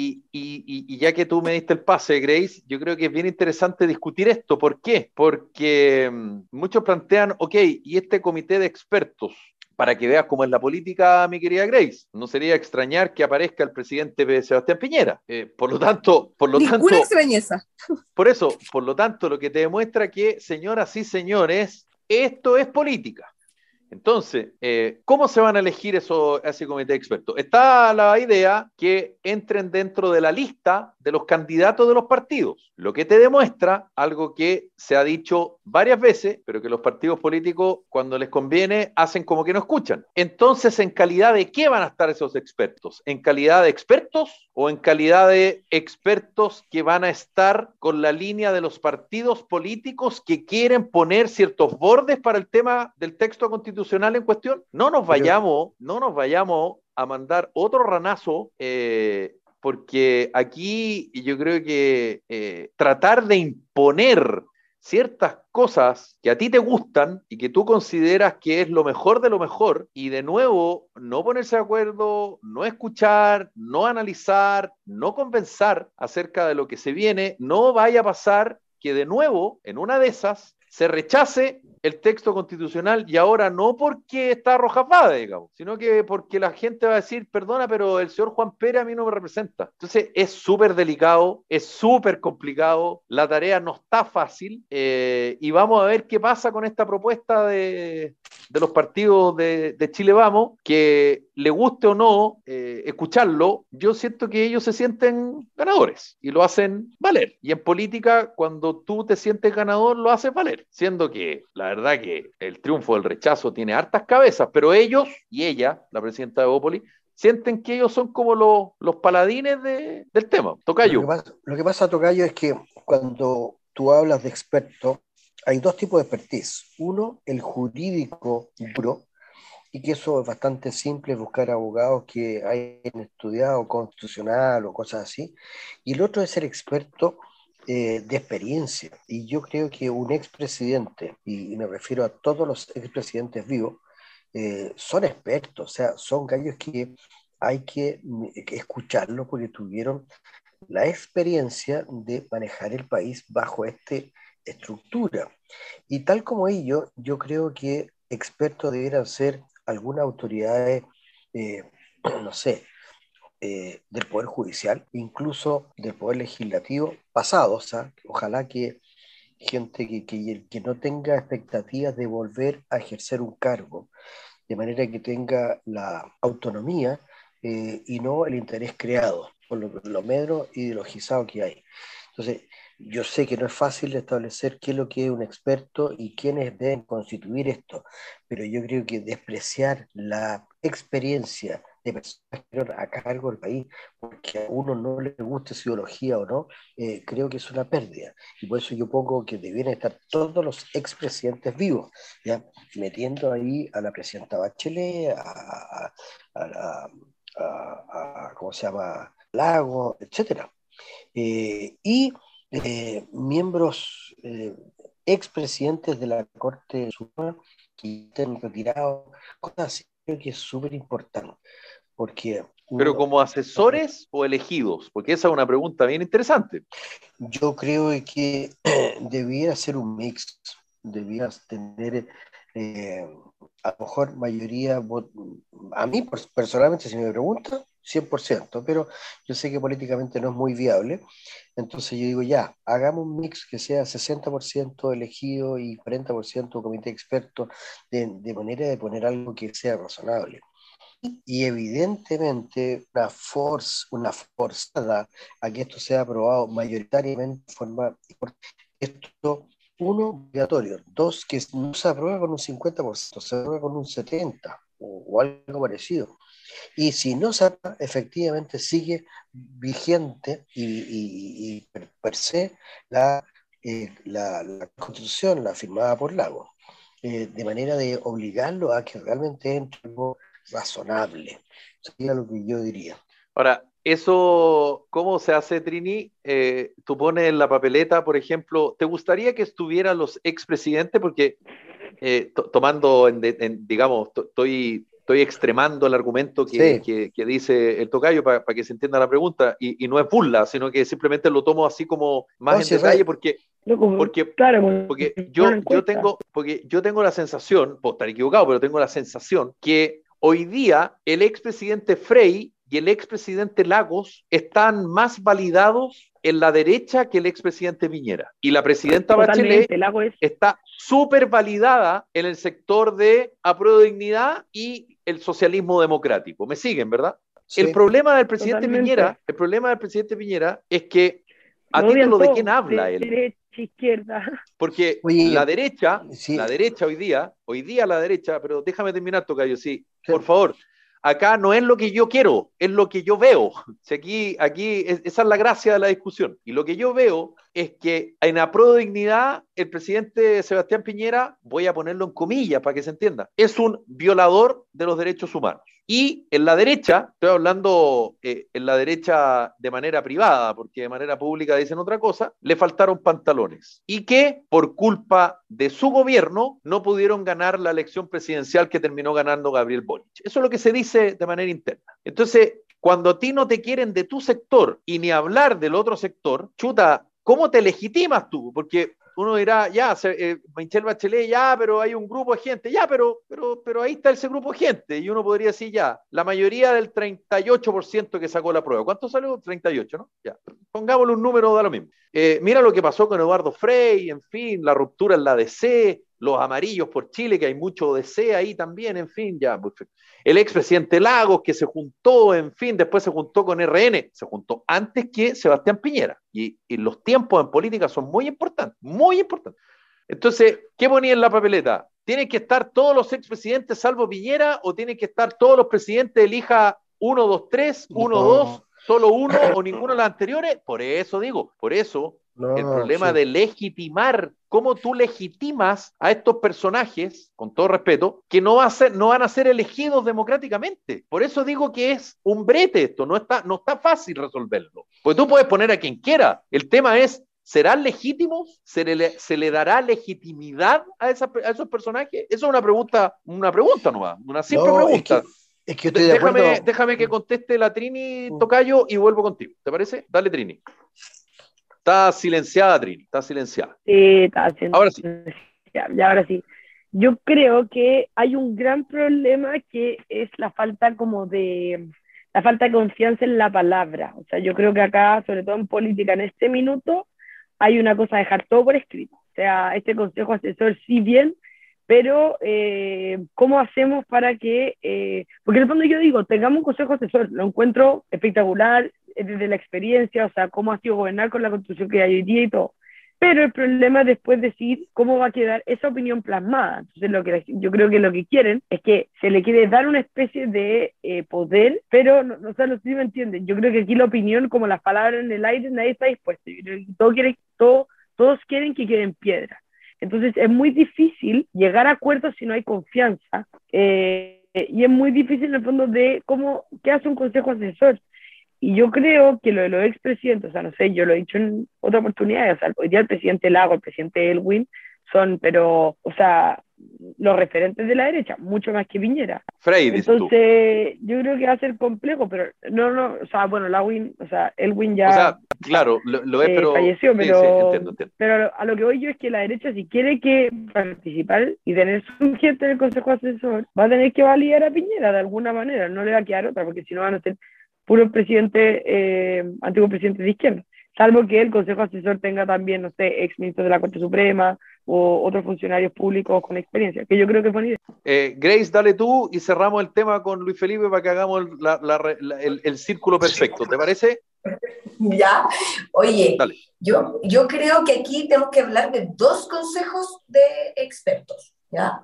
y ya que tú me diste el pase, Grace, yo creo que es bien interesante discutir esto. ¿Por qué? Porque muchos plantean, ok, ¿y este comité de expertos? Para que veas cómo es la política, mi querida Grace. No sería extrañar que aparezca el presidente Sebastián Piñera. Por lo tanto, ninguna extrañeza. Por eso, por lo tanto, lo que te demuestra que, señoras y señores, esto es política. Entonces, ¿cómo se van a elegir ese comité de expertos? Está la idea que entren dentro de la lista de los candidatos de los partidos, lo que te demuestra algo que se ha dicho varias veces, pero que los partidos políticos, cuando les conviene, hacen como que no escuchan. Entonces, ¿en calidad de qué van a estar esos expertos? ¿En calidad de expertos o en calidad de expertos que van a estar con la línea de los partidos políticos que quieren poner ciertos bordes para el tema del texto constitucional en cuestión? No nos vayamos a mandar otro ranazo, porque aquí yo creo que tratar de imponer ciertas cosas que a ti te gustan y que tú consideras que es lo mejor de lo mejor, y de nuevo no ponerse de acuerdo, no escuchar, no analizar, no conversar acerca de lo que se viene, no vaya a pasar que de nuevo en una de esas se rechace el texto constitucional, y ahora no porque está arrojada, digamos, sino que porque la gente va a decir, perdona, pero el señor Juan Pérez a mí no me representa. Entonces es súper delicado, es súper complicado, la tarea no está fácil, y vamos a ver qué pasa con esta propuesta de los partidos de Chile Vamos, que le guste o no escucharlo. Yo siento que ellos se sienten ganadores y lo hacen valer, y en política cuando tú te sientes ganador lo haces valer, siendo que la verdad que el triunfo del rechazo tiene hartas cabezas, pero ellos y ella, la presidenta de Bópoli, sienten que ellos son como los paladines del tema. Tocayo. Lo que pasa, Tocayo, es que cuando tú hablas de expertos, hay dos tipos de expertise. Uno, el jurídico puro, y que eso es bastante simple, buscar abogados que hayan estudiado constitucional o cosas así. Y el otro es el experto de experiencia. Y yo creo que un expresidente, y me refiero a todos los expresidentes vivos, son expertos, o sea, son gallos que hay que escucharlos porque tuvieron la experiencia de manejar el país bajo esta estructura. Y tal como ellos, yo creo que expertos debieran ser algunas autoridades, no sé, del Poder Judicial, incluso del Poder Legislativo pasados. O sea, ojalá que gente que no tenga expectativas de volver a ejercer un cargo, de manera que tenga la autonomía y no el interés creado por lo menos ideologizado que hay. Entonces, yo sé que no es fácil establecer qué es lo que es un experto y quiénes deben constituir esto, pero yo creo que despreciar la experiencia de personas que estuvieron a cargo del país, porque a uno no le guste su ideología o no, creo que es una pérdida. Y por eso yo pongo que debieran estar todos los expresidentes vivos, ¿ya? Metiendo ahí a la presidenta Bachelet, ¿cómo se llama? Lago, etcétera. Y miembros expresidentes de la Corte Suprema que estén retirados, cosas así, creo que es súper importante, porque ¿Pero como asesores o elegidos? Porque esa es una pregunta bien interesante. yo creo que debiera ser un mix, debieras tener a lo mejor mayoría, a mí personalmente si me pregunta, 100%, pero yo sé que políticamente no es muy viable, entonces yo digo ya, hagamos un mix que sea 60% elegido y 40% comité experto, de manera de poner algo que sea razonable. Y evidentemente una forzada a que esto sea aprobado mayoritariamente de forma importante. Esto, uno, obligatorio. Dos, que no se aprueba con un 50%, se aprueba con un 70% o algo parecido. Y si no se aprueba, efectivamente sigue vigente y per se la Constitución, la firmada por Lago, de manera de obligarlo a que realmente entre algo razonable. Sería lo que yo diría. Ahora, eso, ¿cómo se hace, Trini? Tú pones en la papeleta, por ejemplo, ¿te gustaría que estuvieran los expresidentes? Porque tomando, digamos, estoy extremando el argumento Sí. que dice el tocayo para que se entienda la pregunta, y no es burla, sino que simplemente lo tomo así como más en detalle, porque yo tengo la sensación, puedo estar equivocado, pero tengo la sensación que hoy día el expresidente Frei y el expresidente Lagos están más validados en la derecha que el expresidente Piñera. Y la presidenta Bachelet está súper validada en el sector de apruebo dignidad y el socialismo democrático. ¿Me siguen, verdad? Sí. El problema del presidente Piñera es que a título de quién habla él. Derecha, izquierda. Porque la derecha hoy día la derecha, pero déjame terminar, tocayo, sí, por favor. Acá no es lo que yo quiero, es lo que yo veo. Aquí esa es la gracia de la discusión. Y lo que yo veo es que en apruebo de dignidad, el presidente Sebastián Piñera, voy a ponerlo en comillas para que se entienda, es un violador de los derechos humanos. Y en la derecha, estoy hablando en la derecha de manera privada, porque de manera pública dicen otra cosa, le faltaron pantalones. Y que por culpa de su gobierno no pudieron ganar la elección presidencial que terminó ganando Gabriel Boric. Eso es lo que se dice de manera interna. Entonces, cuando a ti no te quieren de tu sector y ni hablar del otro sector, chuta, ¿cómo te legitimas tú? Porque uno dirá, ya, Michelle Bachelet, ya, pero hay un grupo de gente, ya, pero ahí está ese grupo de gente, y uno podría decir, ya, la mayoría del 38% que sacó la prueba. ¿Cuánto salió? 38, ¿no? Ya, pongámosle un número, da lo mismo. Mira lo que pasó con Eduardo Frei, en fin, la ruptura en la DC, los amarillos por Chile, que hay mucho DC ahí también, en fin, ya, perfecto. El expresidente Lagos, que se juntó, en fin, después se juntó con RN, se juntó antes que Sebastián Piñera. Y los tiempos en política son muy importantes, muy importantes. Entonces, ¿qué ponía en la papeleta? ¿Tienen que estar todos los expresidentes salvo Piñera o tienen que estar todos los presidentes, elija 1, 2, 3, 1, 2, solo uno o ninguno de los anteriores? Por eso digo, el problema de legitimar, cómo tú legitimas a estos personajes, con todo respeto, que no van a ser elegidos democráticamente. Por eso digo que es un brete esto, no está fácil resolverlo. Pues tú puedes poner a quien quiera. El tema es, ¿serán legítimos? ¿Se le dará legitimidad a esos personajes? Eso es una pregunta nomás, una simple pregunta. Es que estoy de acuerdo. Déjame que conteste la Trini, tocayo, y vuelvo contigo. ¿Te parece? Dale, Trini. Está silenciada, Trini, está silenciada. Sí, está silenciada. Ahora sí. Ahora sí. Yo creo que hay un gran problema que es la falta la falta de confianza en la palabra. O sea, yo creo que acá, sobre todo en política, en este minuto, hay una cosa, dejar todo por escrito. O sea, este consejo asesor sí bien, pero ¿cómo hacemos para que, porque en el fondo yo digo, tengamos un consejo asesor, lo encuentro espectacular desde la experiencia, o sea, cómo ha sido gobernar con la constitución que hay hoy día y todo. Pero el problema es después decir cómo va a quedar esa opinión plasmada. Entonces, yo creo que lo que quieren es que se le quiere dar una especie de poder, pero no sé si me entienden. Yo creo que aquí la opinión, como las palabras en el aire, nadie está dispuesto. Yo creo que todos quieren que queden piedra. Entonces, es muy difícil llegar a acuerdos si no hay confianza. Y es muy difícil, en el fondo, de qué hace un consejo asesor. Y yo creo que lo de los expresidentes, o sea, no sé, yo lo he dicho en otra oportunidad, o sea, hoy día el presidente Lago, el presidente Elwin, son, pero, o sea, los referentes de la derecha, mucho más que Piñera. Frey, entonces, yo creo que va a ser complejo, pero no, o sea, bueno, Elwin ya... O sea, claro, lo es, pero... falleció, pero, sí, entiendo. Pero a lo que voy yo es que la derecha, si quiere que participar y tener su gente en el Consejo Asesor, va a tener que validar a Piñera de alguna manera, no le va a quedar otra, porque si no van a ser puros antiguos presidentes de izquierda, salvo que el Consejo Asesor tenga también, no sé, ex ministros de la Corte Suprema o otros funcionarios públicos con experiencia, que yo creo que es buena idea. Grace, dale tú y cerramos el tema con Luis Felipe para que hagamos el círculo perfecto, ¿te parece? Ya, oye, yo creo que aquí tenemos que hablar de dos consejos de expertos, ¿ya?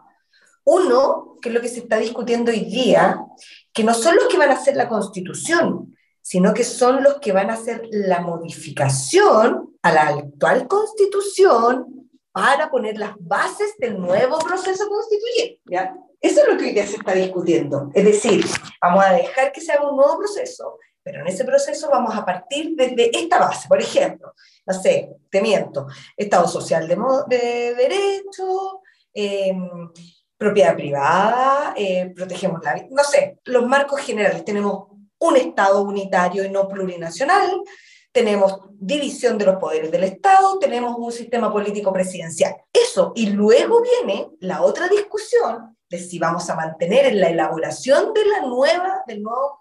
Uno, que es lo que se está discutiendo hoy día, que no son los que van a hacer la Constitución, sino que son los que van a hacer la modificación a la actual Constitución para poner las bases del nuevo proceso constituyente, ¿ya? Eso es lo que hoy día se está discutiendo. Es decir, vamos a dejar que se haga un nuevo proceso, pero en ese proceso vamos a partir desde esta base. Por ejemplo, no sé, te miento, Estado social de derecho, propiedad privada, protegemos la vida, no sé, los marcos generales. Tenemos un Estado unitario y no plurinacional, tenemos división de los poderes del Estado, tenemos un sistema político presidencial. Eso, y luego viene la otra discusión de si vamos a mantener en la elaboración del nuevo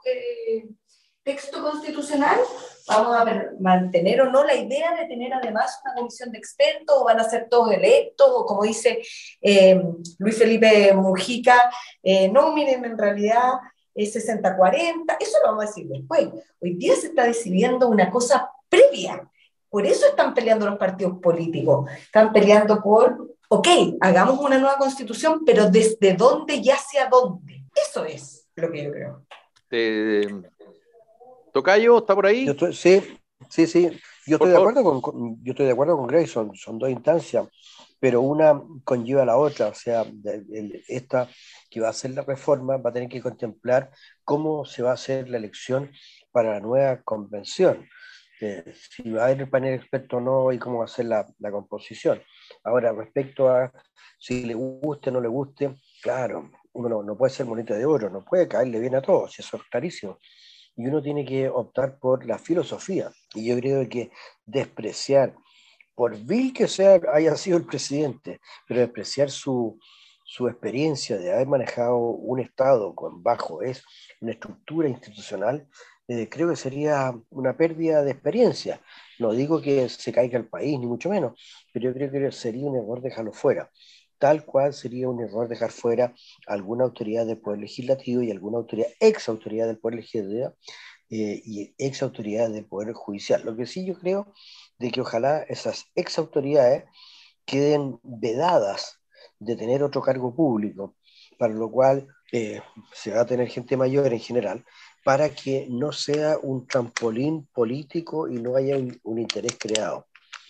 texto constitucional, vamos a mantener o no la idea de tener además una comisión de expertos, o van a ser todos electos, o como dice Luis Felipe Mujica, no, miren, en realidad es 60-40, eso lo vamos a decir después. Hoy día se está decidiendo una cosa previa, por eso están peleando los partidos políticos, están peleando por, ok, hagamos una nueva constitución, pero ¿desde dónde y hacia dónde? Eso es lo que yo creo. Tocayo, ¿está por ahí? Sí. Yo estoy de acuerdo con Grace, son dos instancias, pero una conlleva a la otra. O sea, esta que va a hacer la reforma va a tener que contemplar cómo se va a hacer la elección para la nueva convención, si va a haber el panel experto o no y cómo va a ser la composición. Ahora, respecto a si le guste o no le guste, claro, uno no puede ser moneda de oro, no puede caerle bien a todos, eso es clarísimo. Y uno tiene que optar por la filosofía. Y yo creo que despreciar, por vil que haya sido el presidente, pero despreciar su experiencia de haber manejado un Estado es una estructura institucional, creo que sería una pérdida de experiencia. No digo que se caiga el país, ni mucho menos, pero yo creo que sería un error dejarlo fuera. Tal cual sería un error dejar fuera alguna autoridad del Poder Legislativo y alguna ex autoridad del Poder Legislativo y ex autoridad del Poder Judicial. Lo que sí yo creo de que ojalá esas ex autoridades queden vedadas de tener otro cargo público, para lo cual se va a tener gente mayor en general, para que no sea un trampolín político y no haya un interés creado.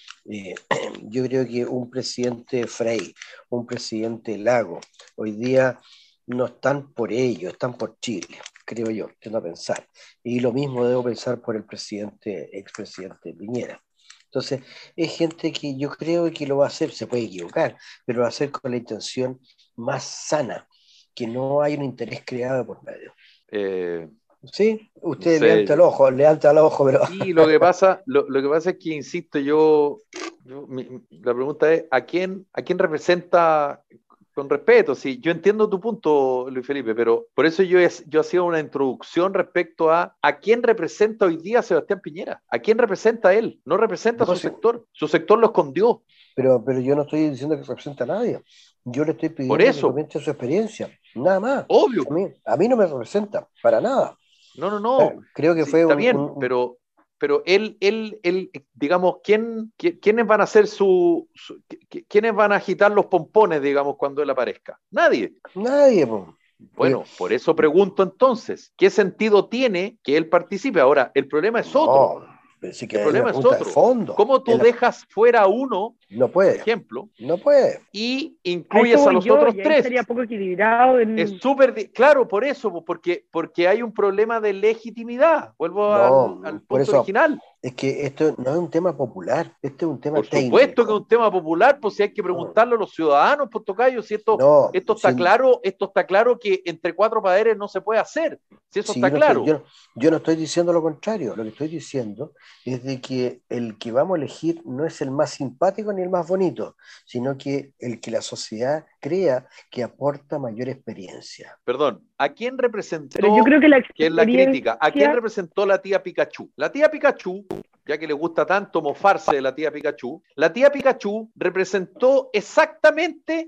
Yo creo que un presidente Frey, un presidente Lago, hoy día no están por ello, están por Chile, creo yo, tengo a pensar. Y lo mismo debo pensar por el expresidente Piñera. Entonces, es gente que yo creo que lo va a hacer, se puede equivocar, pero lo va a hacer con la intención más sana, que no hay un interés creado por medio. Sí, usted sí. levanta el ojo, pero... Sí, lo que pasa es que, insisto, la pregunta es, ¿a quién representa Con respeto, sí, yo entiendo tu punto, Luis Felipe, pero por eso yo hacía una introducción respecto a quién representa hoy día a Sebastián Piñera, a quién representa él, no representa No, su sector lo escondió. pero yo no estoy diciendo que represente a nadie. Yo le estoy Por pidiendo que eso, comente su experiencia, nada más. obvio, A mí no me representa, para nada. no, Creo que sí, fue está bien, pero él, digamos, ¿quiénes van a hacer quiénes van a agitar los pompones, digamos, cuando él aparezca? Nadie. Nadie, po. Bueno, por eso pregunto entonces, ¿qué sentido tiene que él participe? Ahora, el problema es otro. No, pero sí que El es una problema es pregunta de otro. fondo. ¿Cómo tú dejas fuera a uno, No por puede, ejemplo, no puede. y A eso incluyes a voy los yo, otros y ahí tres? estaría poco equilibrado Es súper, claro, por eso, porque hay un problema de legitimidad. Vuelvo No, al por punto eso original. es que esto no es un tema popular, este es un tema Por supuesto que es técnico. un tema popular, pues si hay que preguntarlo a los ciudadanos, pues tocayo, si No, esto está claro que entre cuatro poderes no se puede hacer, si eso si está claro. yo no estoy diciendo lo contrario, lo que estoy diciendo es de que el que vamos a elegir no es el más simpático ni el más bonito, sino que el que la sociedad crea que aporta mayor experiencia. Perdón, ¿a quién representó, Pero yo creo que la que es la crítica, a quién experiencia, representó la tía Pikachu? La tía Pikachu, ya que le gusta tanto mofarse de la tía Pikachu representó exactamente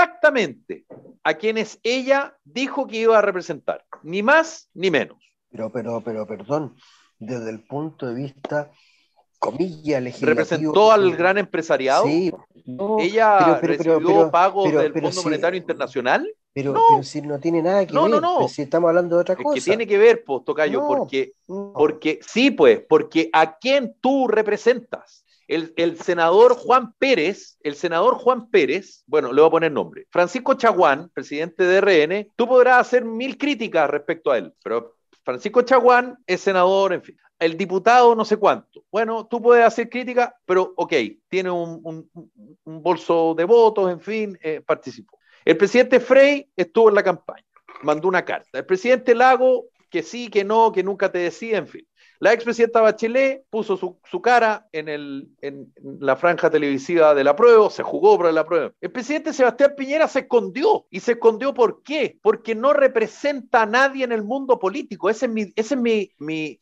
a quienes ella dijo que iba a representar, ni más ni menos. Pero, perdón, desde el punto de vista, comilla, legislativo. ¿Representó al gran empresariado? Sí, no, ¿Ella recibió pagos del Fondo sí, Monetario Internacional? pero No, si no tiene nada que no, ver, no. pero si estamos hablando de otra Es cosa. que tiene que ver, pues, tocayo, No, porque sí, pues, porque a quién tú representas. El senador Juan Pérez, bueno, le voy a poner nombre, Francisco Chaguán, presidente de RN, tú podrás hacer 1000 críticas respecto a él, pero Francisco Chaguán es senador, en fin. El diputado no sé cuánto. Bueno, tú puedes hacer críticas, pero ok, tiene un bolso de votos, en fin, participó. El presidente Frey estuvo en la campaña, mandó una carta. El presidente Lago, que sí, que no, que nunca te decía, en fin. La expresidenta Bachelet puso su cara en la franja televisiva del apruebo, se jugó por el apruebo. El presidente Sebastián Piñera se escondió. ¿Y se escondió por qué? Porque no representa a nadie en el mundo político. Ese es mi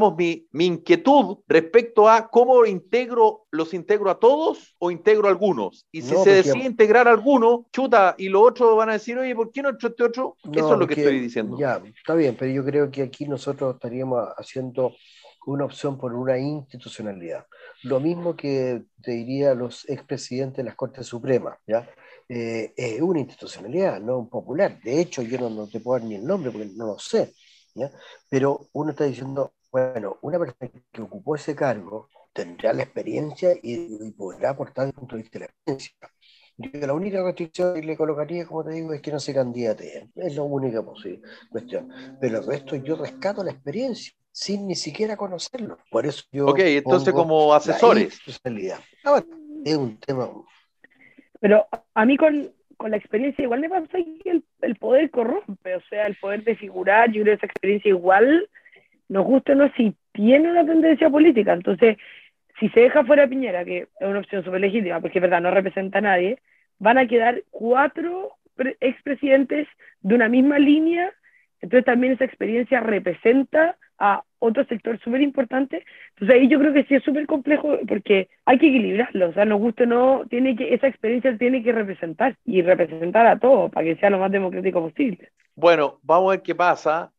inquietud respecto a cómo los integro a todos o integro a algunos. Y si se decide integrar a algunos, chuta, y los otros van a decir, oye, ¿por qué no entró este otro? Eso es lo que estoy diciendo. Ya, está bien, pero yo creo que aquí nosotros estaríamos haciendo una opción por una institucionalidad. Lo mismo que te diría los expresidentes de las Cortes Supremas, ¿ya? Es una institucionalidad, no un popular. De hecho, yo no te puedo dar ni el nombre porque no lo sé, ¿ya? Pero uno está diciendo, bueno, una persona que ocupó ese cargo tendrá la experiencia y podrá aportar desde el punto de vista de la experiencia. Yo la única restricción que le colocaría, como te digo, es que no se candidate. Es la única cuestión. Pero el resto yo rescato la experiencia, sin ni siquiera conocerlo. Por eso yo ok, entonces como asesores. Ahora, es un tema... Pero a mí con la experiencia igual me pasa que el poder corrompe, o sea, el poder de figurar, yo creo que esa experiencia igual, nos gusta o no, si tiene una tendencia política. Entonces, si se deja fuera Piñera, que es una opción súper legítima, porque es verdad, no representa a nadie, van a quedar 4 expresidentes de una misma línea. Entonces también esa experiencia representa a otro sector súper importante. Entonces ahí yo creo que sí es súper complejo porque hay que equilibrarlo, o sea, nos guste o no, esa experiencia tiene que representar y representar a todos para que sea lo más democrático posible. Bueno, vamos a ver qué pasa.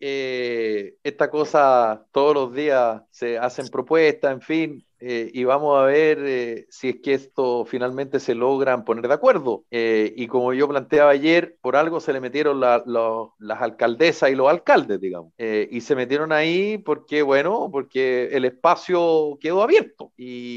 Esta cosa todos los días se hacen propuestas, en fin, y vamos a ver si es que esto finalmente se logran poner de acuerdo. Y como yo planteaba ayer, por algo se le metieron las alcaldesas y los alcaldes, digamos. Y se metieron ahí porque el espacio quedó abierto.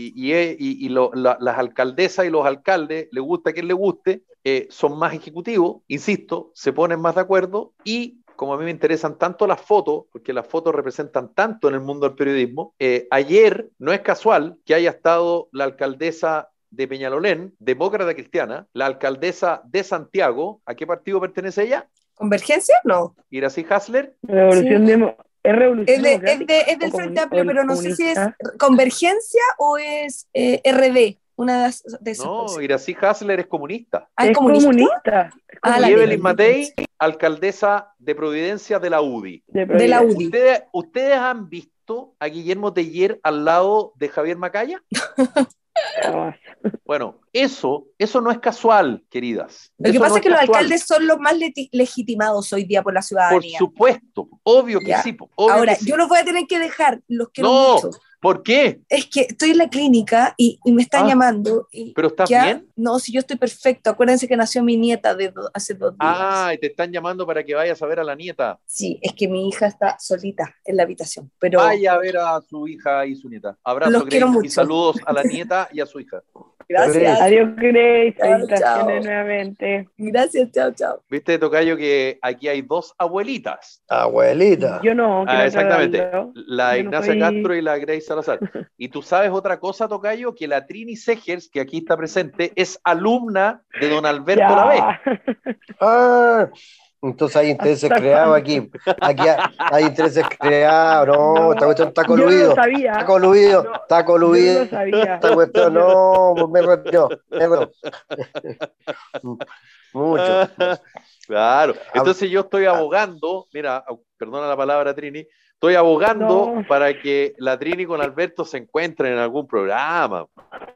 Las alcaldesas y los alcaldes, le gusta a quien le guste, son más ejecutivos, insisto, se ponen más de acuerdo y como a mí me interesan tanto las fotos, porque las fotos representan tanto en el mundo del periodismo, ayer no es casual que haya estado la alcaldesa de Peñalolén, demócrata cristiana, la alcaldesa de Santiago, ¿a qué partido pertenece ella? ¿Convergencia? No. Iracy Hasler. Revolución sí. ¿Es Revolución Es del Frente Amplio, pero no sé si es Convergencia o es RD. una de esas No, cosas. Iracy Hasler es comunista. ¿Ah, Es comunista. Ah, Y la Evelyn mierda. Matei, alcaldesa de Providencia de la UDI. De la UDI. ¿Ustedes han visto a Guillermo Teller al lado de Javier Macaya? Jamás. Bueno, eso no es casual, queridas. Lo que Eso pasa no es que los casual. alcaldes son los más legitimados hoy día por la Por ciudadanía. supuesto, obvio que Ya. sí. Obvio Ahora, que sí. yo los voy a tener que dejar, los quiero No, mucho. ¿por qué? Es que estoy en la clínica y me están llamando. Y ¿Pero estás ya, bien? no, si yo estoy perfecto. Acuérdense que nació mi nieta hace 2 días. Ah, y te están llamando para que vayas a ver a la nieta. Sí, es que mi hija está solita en la habitación. Pero Vaya a ver a su hija y su nieta. Abrazo, los quiero Grace, mucho. y saludos a la nieta y a su hija. gracias. Adiós, Grace. Chao, Felicitaciones chao. nuevamente. Gracias, chao, chao. ¿Viste, tocayo, que aquí hay 2 abuelitas? Abuelita. Yo no quiero Exactamente. aclararlo. La Yo no Ignacia soy- Castro y la Grace Salazar. Y tú sabes otra cosa, tocayo, que la Trini Segers, que aquí está presente, es alumna de don Alberto Lavés. Ya. Ah, entonces hay intereses ¿Hasta creados cuándo? aquí hay intereses creados, no, esta cuestión está Yo no coludido, lo sabía. está coludido, No, está coludido, yo no lo sabía. esta cuestión, no, me retiro. Mucho. Claro. Entonces yo estoy abogando, mira, perdona la palabra, Trini, estoy abogando No. para que la Trini con Alberto se encuentren en algún programa.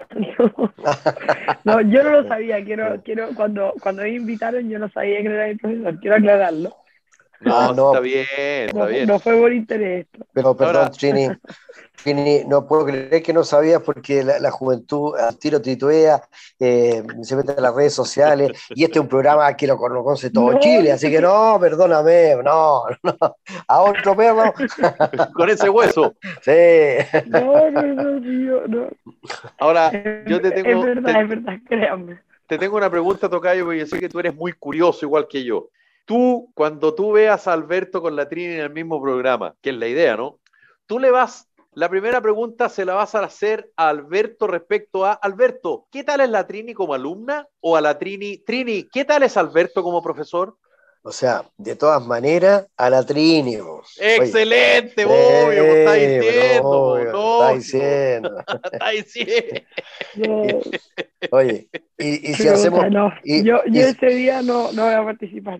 No, yo no lo sabía. Quiero cuando me invitaron, yo no sabía que era mi profesor. Quiero aclararlo. Ah, No, no. está bien, está bien. No fue por interés esto. Pero perdón, Ahora- Trini, no puedo creer que no sabías porque la juventud al tiro tituea, se mete en las redes sociales y este es un programa que lo conoce todo No. Chile, así que no, perdóname, no, a otro perro, Con ese hueso. sí. No, tío, no. Ahora, yo te tengo, Es verdad, créanme. te tengo una pregunta, tocayo, porque yo sé que tú eres muy curioso, igual que yo. Tú, cuando tú veas a Alberto con la Trini en el mismo programa, que es la idea, ¿no? La primera pregunta se la vas a hacer a Alberto respecto a, Alberto, ¿qué tal es la Trini como alumna? O a la Trini, ¿qué tal es Alberto como profesor? O sea, de todas maneras, a la Trini. ¡Excelente, obvio! Pues está diciendo, obvio, no, está diciendo. está diciendo. No, Oye, y si qué hacemos... cosa, no. y- Yo y- ese día no voy a participar.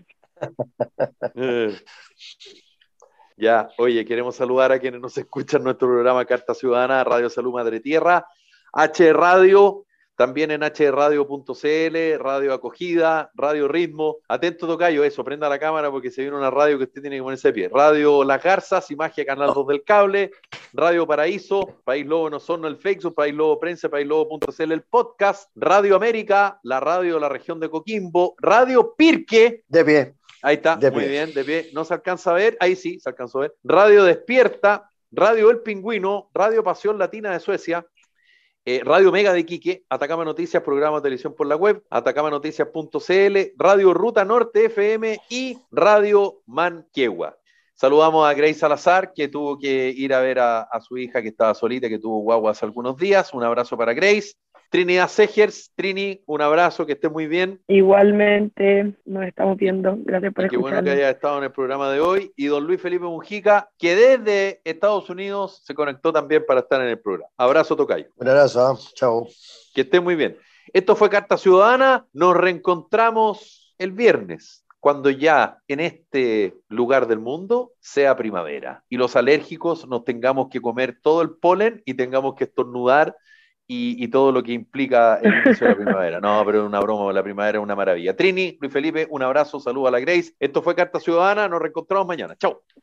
Ya, oye, queremos saludar a quienes nos escuchan en nuestro programa Carta Ciudadana, Radio Salud Madre Tierra, H Radio, también en hradio.cl, Radio Acogida, Radio Ritmo. Atento, tocayo, eso, prenda la cámara porque se viene una radio que usted tiene que ponerse de pie. Radio Las Garzas, Imagen Canal 2 del Cable, Radio Paraíso, País Lobo en Osorno, el Facebook, País Lobo Prensa, paislobo.cl, el podcast, Radio América, la radio de la región de Coquimbo, Radio Pirque, De pie. ahí está, De muy pie. bien, de pie. No se alcanza a ver, ahí sí, se alcanzó a ver. Radio Despierta, Radio El Pingüino, Radio Pasión Latina de Suecia, Radio Mega de Iquique, Atacama Noticias, programa de televisión por la web, atacamanoticias.cl, Radio Ruta Norte FM y Radio Manquehua. Saludamos a Grace Salazar, que tuvo que ir a ver a su hija que estaba solita, que tuvo guagua hace algunos días. Un abrazo para Grace. Trinidad Segers, Trini, un abrazo, que esté muy bien. Igualmente, nos estamos viendo. Gracias por Y qué bueno que escucharnos. haya estado en el programa de hoy. Y don Luis Felipe Mujica, que desde Estados Unidos se conectó también para estar en el programa. Abrazo, tocayo. Un abrazo, chao. Que esté muy bien. Esto fue Carta Ciudadana. Nos reencontramos el viernes, cuando ya en este lugar del mundo sea primavera y los alérgicos nos tengamos que comer todo el polen y tengamos que estornudar y todo lo que implica el inicio de la primavera. No, pero es una broma, la primavera es una maravilla. Trini, Luis Felipe, un abrazo, saludos a la Grace. Esto fue Carta Ciudadana, nos reencontramos mañana. Chao.